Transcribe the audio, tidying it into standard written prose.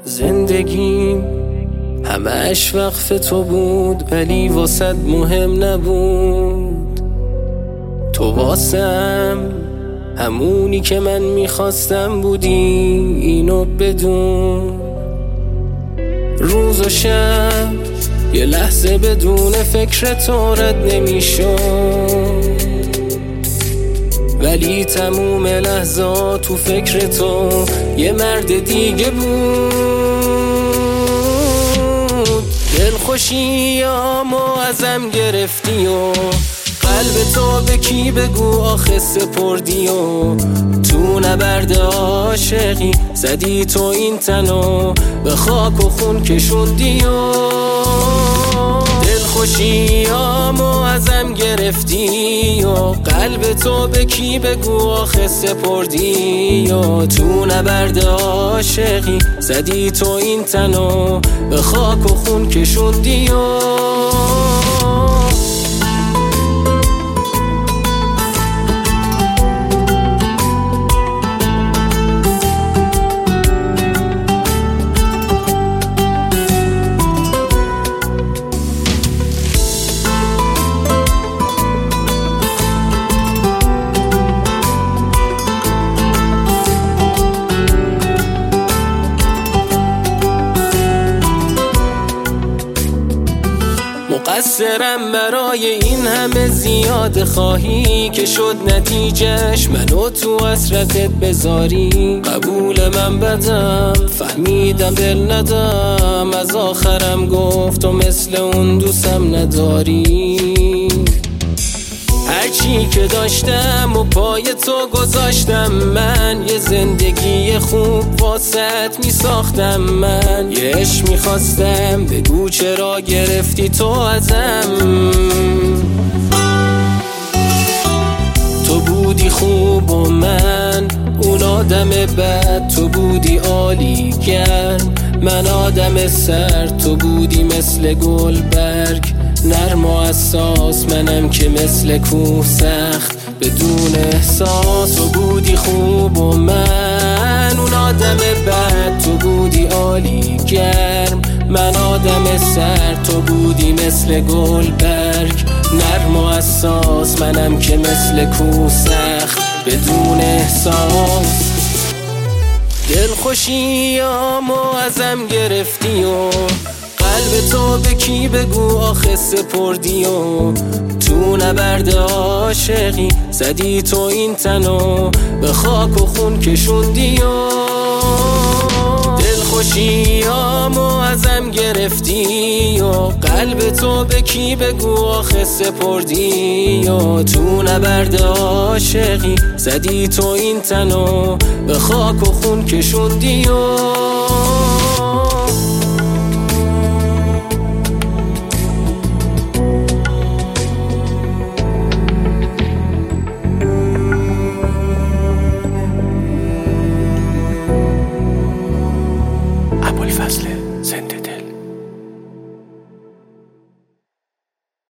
زندگیم همش وقف تو بود ولی واسد مهم نبود. تو واسم همونی که من میخواستم بودی، اینو بدون. روز و شب یه لحظه بدون فکر تو رد نمیشد، ولی تموم لحظات تو فکر تو یه مرد دیگه بود. دلخوشیامو ازم گرفتی و قلب تو به کی بگو آخه سپردی، و تو نبرد عاشقی زدی تو این تنو به خاک و خون کشوندی. و دلخوشیامو ازم گرفتی و قلب تو به کی بگو آخه سپردی، و تو نبرد عاشقی زدی تو این تنو به خاک و خون کشوندی. مقصرم برای این همه زیاد خواهی که شد نتیجهش منو تو حسرتت بذاری. قبول من بدم، فهمیدم دل ندم، از آخرم گفت و مثل اون دوستم نداری. هرچی که داشتم و پای تو گذاشتم، من یه زندگی خوب واسط می ساختم. من یه عشق می خواستم، بگو چرا گرفتی تو ازم. تو بودی خوب و من اون آدم بد، تو بودی عالی گرم من آدم سرد. تو بودی مثل گلبرگ نرم و حساس، منم که مثل کوه سخت بدون احساس. تو بودی خوب و من اون آدم بد، تو بودی عالی گرم من آدم سرد. تو بودی مثل گلبرگ نرم و حساس، منم که مثل کوه سخت بدون احساس. دلخوشیامو ازم گرفتی و قلب تو به کی بگو آخه سپردی، و تو نبرد عاشقی زدی تو این تنو به خاک و خون کشوندی. و دلخوشیامو ازم گرفتی و قلب تو به کی بگو آخه سپردی، و تو نبرد عاشقی زدی تو این تنو به خاک و خون کشوندی.